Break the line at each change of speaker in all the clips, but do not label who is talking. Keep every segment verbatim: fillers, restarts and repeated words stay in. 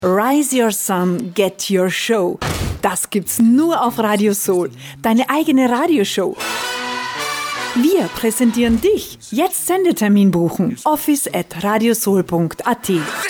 Rise Your Sun, Get Your Show. Das gibt's nur auf Radio Soul. Deine eigene Radioshow. Wir präsentieren dich. Jetzt Sendetermin buchen. office at radiosoul punkt at.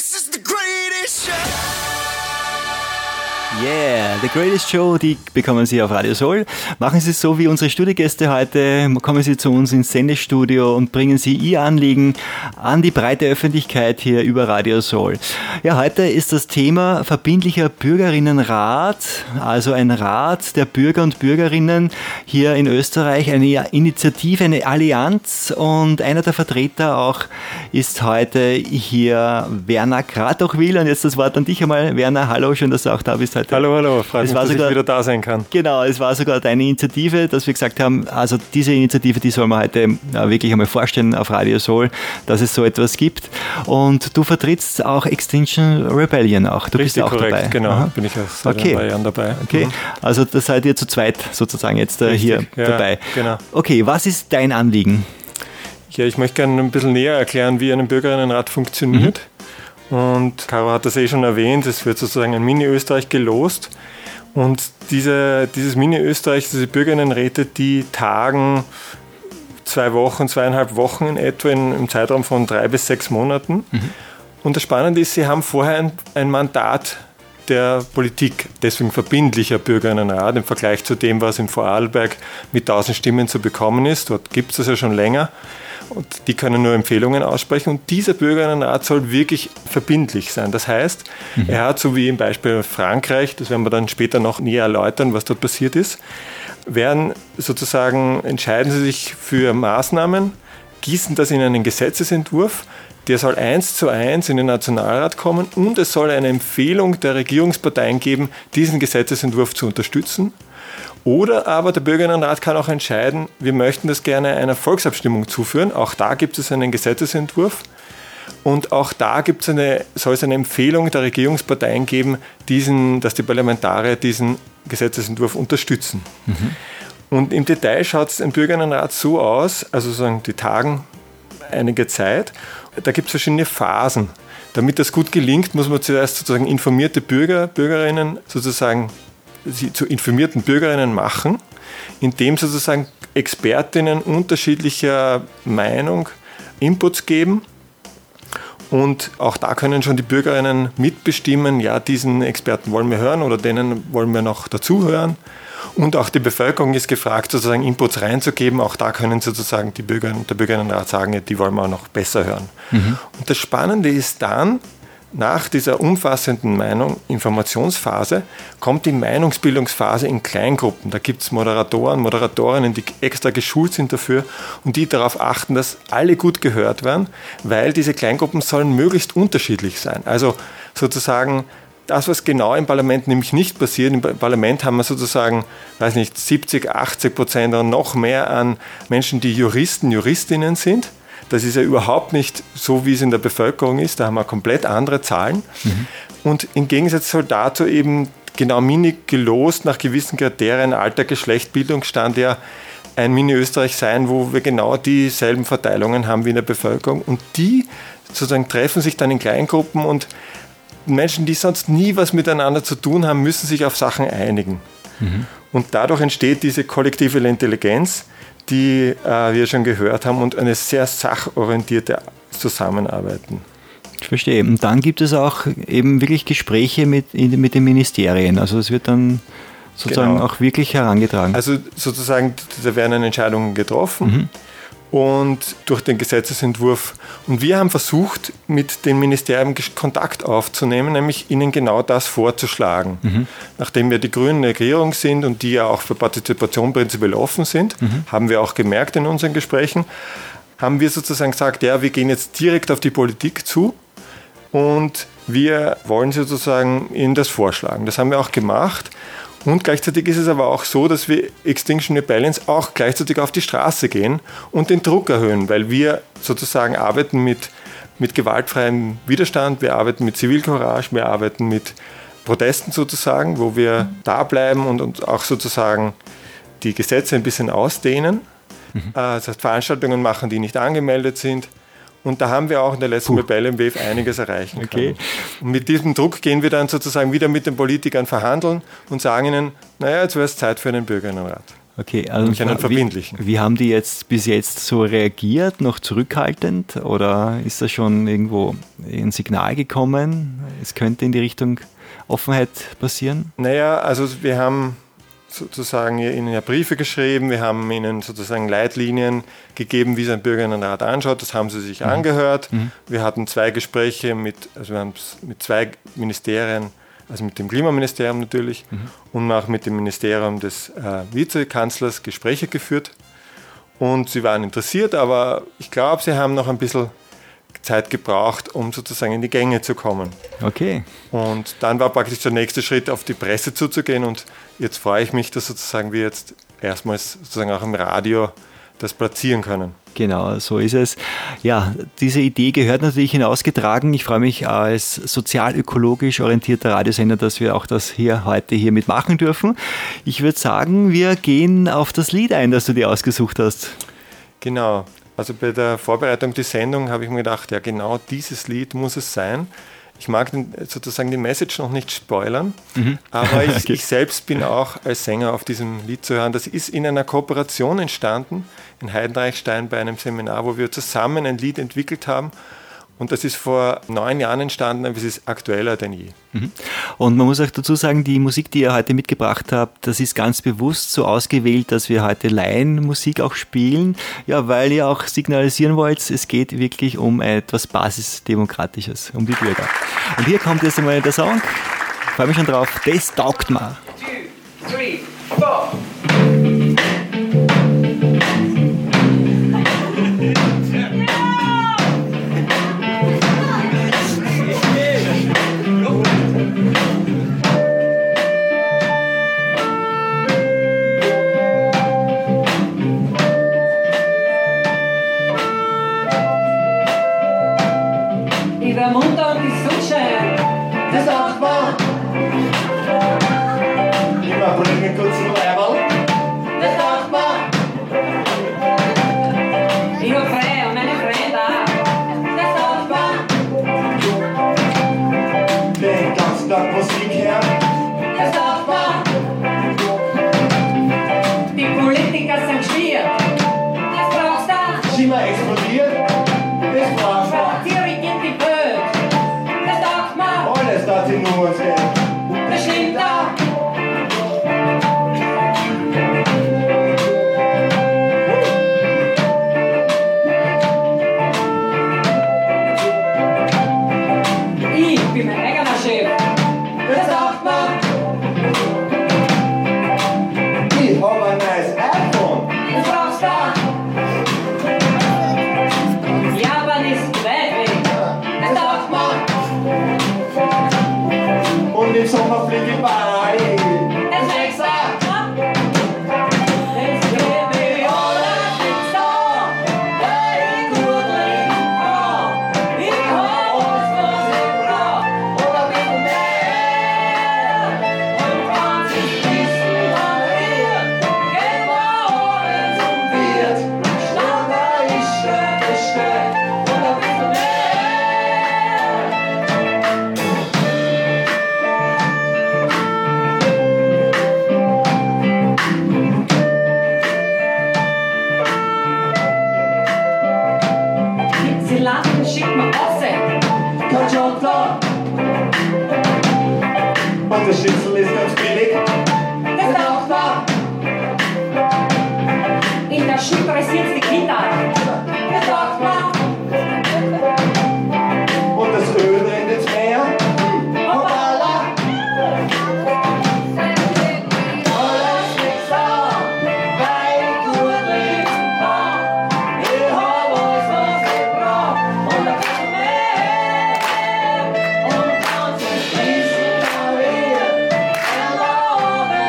Yeah, The Greatest Show, die bekommen Sie auf Radio Soul. Machen Sie es so wie unsere Studiogäste heute, kommen Sie zu uns ins Sendestudio und bringen Sie Ihr Anliegen an die breite Öffentlichkeit hier über Radio Soul. Ja, heute ist das Thema verbindlicher Bürgerinnenrat, also ein Rat der Bürger und Bürgerinnen hier in Österreich, eine Initiative, eine Allianz, und einer der Vertreter auch ist heute hier Werner Kratochwil, und jetzt das Wort an dich einmal. Werner, hallo, schön, dass du auch da bist heute.
Hallo, hallo, freut mich, dass sogar, ich wieder da sein kann.
Genau, es war sogar deine Initiative, dass wir gesagt haben, also diese Initiative, die soll man heute ja, wirklich einmal vorstellen auf Radio Soul, dass es so etwas gibt. Und du vertrittst auch Extinction Rebellion auch. Du
Richtig,
bist auch
korrekt,
dabei.
Genau,
Aha.
bin ich ja seit
okay.
ein paar Jahren dabei.
Okay, mhm. Also da seid ihr zu zweit sozusagen jetzt Richtig, hier
ja,
dabei.
Genau.
Okay, was ist dein Anliegen?
Ja, ich möchte gerne ein bisschen näher erklären, wie ein Bürgerinnenrat funktioniert. Mhm. Und Caro hat das eh schon erwähnt, es wird sozusagen ein Mini-Österreich gelost. Und diese, dieses Mini-Österreich, diese Bürgerinnenräte, die tagen zwei Wochen, zweieinhalb Wochen in etwa in, im Zeitraum von drei bis sechs Monaten. Mhm. Und das Spannende ist, sie haben vorher ein, ein Mandat der Politik, deswegen verbindlicher Bürgerinnenrat im Vergleich zu dem, was in Vorarlberg mit tausend Stimmen zu bekommen ist. Dort gibt es das ja schon länger. Und die können nur Empfehlungen aussprechen. Und dieser Bürgerinnenrat soll wirklich verbindlich sein. Das heißt, mhm. er hat, so wie im Beispiel Frankreich, das werden wir dann später noch näher erläutern, was dort passiert ist, werden sozusagen, entscheiden sie sich für Maßnahmen, gießen das in einen Gesetzesentwurf, der soll eins zu eins in den Nationalrat kommen, und es soll eine Empfehlung der Regierungsparteien geben, diesen Gesetzesentwurf zu unterstützen. Oder aber der Bürgerinnenrat kann auch entscheiden, wir möchten das gerne einer Volksabstimmung zuführen. Auch da gibt es einen Gesetzesentwurf. Und auch da gibt es eine, soll es eine Empfehlung der Regierungsparteien geben, diesen, dass die Parlamentarier diesen Gesetzesentwurf unterstützen. Mhm. Und im Detail schaut es im Bürgerinnenrat so aus, also sozusagen die tagen einige Zeit. Da gibt es verschiedene Phasen. Damit das gut gelingt, muss man zuerst sozusagen informierte Bürger, Bürgerinnen sozusagen sie zu informierten Bürgerinnen machen, indem sozusagen Expertinnen unterschiedlicher Meinung Inputs geben. Und auch da können schon die Bürgerinnen mitbestimmen, ja, diesen Experten wollen wir hören oder denen wollen wir noch dazuhören. Und auch die Bevölkerung ist gefragt, sozusagen Inputs reinzugeben. Auch da können sozusagen die Bürger, der Bürgerinnenrat sagen, ja, die wollen wir auch noch besser hören. Mhm. Und das Spannende ist dann, nach dieser umfassenden Meinung, Informationsphase, kommt die Meinungsbildungsphase in Kleingruppen. Da gibt es Moderatoren, Moderatorinnen, die extra geschult sind dafür und die darauf achten, dass alle gut gehört werden, weil diese Kleingruppen sollen möglichst unterschiedlich sein. Also sozusagen das, was genau im Parlament nämlich nicht passiert. Im Parlament haben wir sozusagen, weiß nicht, siebzig, achtzig Prozent oder noch mehr an Menschen, die Juristen, Juristinnen sind. Das ist ja überhaupt nicht so, wie es in der Bevölkerung ist. Da haben wir komplett andere Zahlen. Mhm. Und im Gegensatz soll dazu eben genau Mini gelost nach gewissen Kriterien, Alter, Geschlecht, Bildungsstand, ja ein Mini-Österreich sein, wo wir genau dieselben Verteilungen haben wie in der Bevölkerung. Und die sozusagen treffen sich dann in Kleingruppen, und Menschen, die sonst nie was miteinander zu tun haben, müssen sich auf Sachen einigen. Mhm. Und dadurch entsteht diese kollektive Intelligenz, die äh, wir schon gehört haben, und eine sehr sachorientierte Zusammenarbeiten.
Ich verstehe. Und dann gibt es auch eben wirklich Gespräche mit, mit den Ministerien. Also es wird dann sozusagen genau. auch wirklich herangetragen.
Also sozusagen, da werden Entscheidungen getroffen. Mhm. Und durch den Gesetzesentwurf. Und wir haben versucht, mit den Ministerien Kontakt aufzunehmen, nämlich ihnen genau das vorzuschlagen. Mhm. Nachdem wir die Grünen in der Regierung sind und die ja auch für Partizipation prinzipiell offen sind, mhm. haben wir auch gemerkt in unseren Gesprächen, haben wir sozusagen gesagt, ja, wir gehen jetzt direkt auf die Politik zu und wir wollen sozusagen ihnen das vorschlagen. Das haben wir auch gemacht. Und gleichzeitig ist es aber auch so, dass wir Extinction Rebellions auch gleichzeitig auf die Straße gehen und den Druck erhöhen, weil wir sozusagen arbeiten mit, mit gewaltfreiem Widerstand, wir arbeiten mit Zivilcourage, wir arbeiten mit Protesten sozusagen, wo wir da bleiben und, und auch sozusagen die Gesetze ein bisschen ausdehnen, mhm. äh, das heißt Veranstaltungen machen, die nicht angemeldet sind. Und da haben wir auch in der letzten Rebellion Wave einiges erreichen
okay.
können. Und mit diesem Druck gehen wir dann sozusagen wieder mit den Politikern verhandeln und sagen ihnen, naja, jetzt wäre es Zeit für einen Bürgerinnenrat.
Okay, also
einen verbindlichen.
Wie, wie haben die jetzt bis jetzt so reagiert? Noch zurückhaltend? Oder ist da schon irgendwo ein Signal gekommen? Es könnte in die Richtung Offenheit passieren?
Naja, also wir haben sozusagen ihnen ja Briefe geschrieben, wir haben ihnen sozusagen Leitlinien gegeben, wie sein Bürgerinnenrat anschaut, das haben sie sich mhm. angehört. Mhm. Wir hatten zwei Gespräche mit, also wir haben mit zwei Ministerien, also mit dem Klimaministerium natürlich mhm. und auch mit dem Ministerium des äh, Vizekanzlers Gespräche geführt. Und sie waren interessiert, aber ich glaube, sie haben noch ein bisschen Zeit gebraucht, um sozusagen in die Gänge zu kommen.
Okay.
Und dann war praktisch der nächste Schritt, auf die Presse zuzugehen. Und jetzt freue ich mich, dass sozusagen wir jetzt erstmals sozusagen auch im Radio das platzieren können.
Genau, so ist es. Ja, diese Idee gehört natürlich hinausgetragen. Ich freue mich als sozial-ökologisch orientierter Radiosender, dass wir auch das hier heute hier mitmachen dürfen. Ich würde sagen, wir gehen auf das Lied ein, das du dir ausgesucht hast.
Genau. Also bei der Vorbereitung der Sendung habe ich mir gedacht, ja genau dieses Lied muss es sein. Ich mag den, sozusagen die Message noch nicht spoilern, mhm. aber ich, okay. ich selbst bin auch als Sänger auf diesem Lied zu hören. Das ist in einer Kooperation entstanden, in Heidenreichstein bei einem Seminar, wo wir zusammen ein Lied entwickelt haben. Und das ist vor neun Jahren entstanden, aber es ist aktueller denn je.
Und man muss auch dazu sagen, die Musik, die ihr heute mitgebracht habt, das ist ganz bewusst so ausgewählt, dass wir heute Laienmusik auch spielen, ja, weil ihr auch signalisieren wollt, es geht wirklich um etwas Basisdemokratisches, um die Bürger. Und hier kommt jetzt einmal der Song, ich freue mich schon drauf, das taugt mir.
Two, three, four.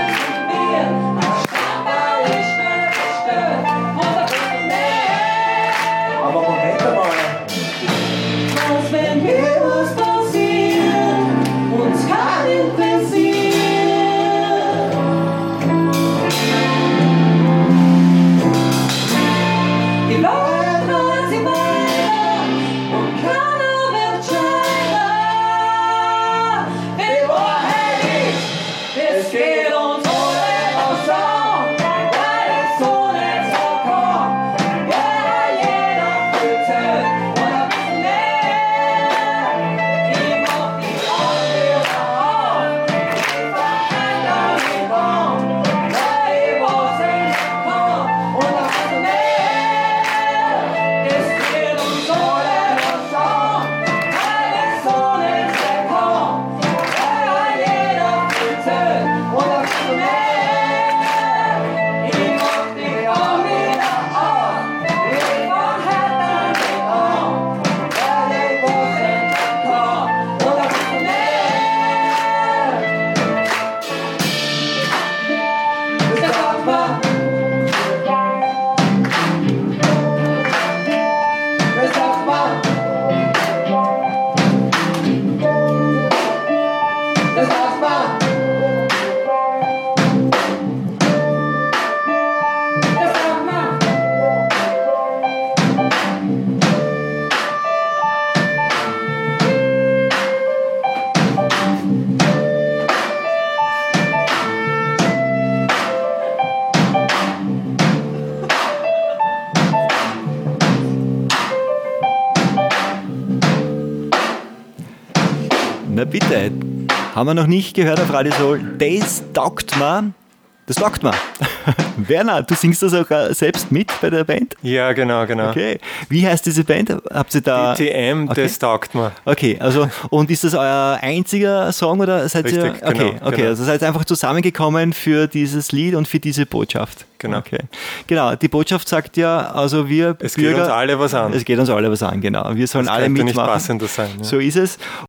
Yeah.
Das taugt mir. Das taugt mir.
Na bitte, haben wir noch nicht gehört auf Radio Soul. Das taugt mir. Das taugt mir. Werner, du singst das sogar selbst mit bei der Band?
Ja, genau, genau.
Okay. Wie heißt diese Band? Habt ihr da?
D T M,
okay.
Das taugt mir.
Okay, also und ist das euer einziger Song oder seid
Richtig,
ihr? Okay,
genau,
okay,
genau.
also seid ihr einfach zusammengekommen für dieses Lied und für diese Botschaft.
Genau.
Okay. Genau, die Botschaft sagt ja, also wir
Es
Bürger,
geht uns alle was an.
es geht uns alle was an, genau. Wir sollen
Das
alle
könnte nicht
mitmachen.
passender sein. Ja.
So ist es.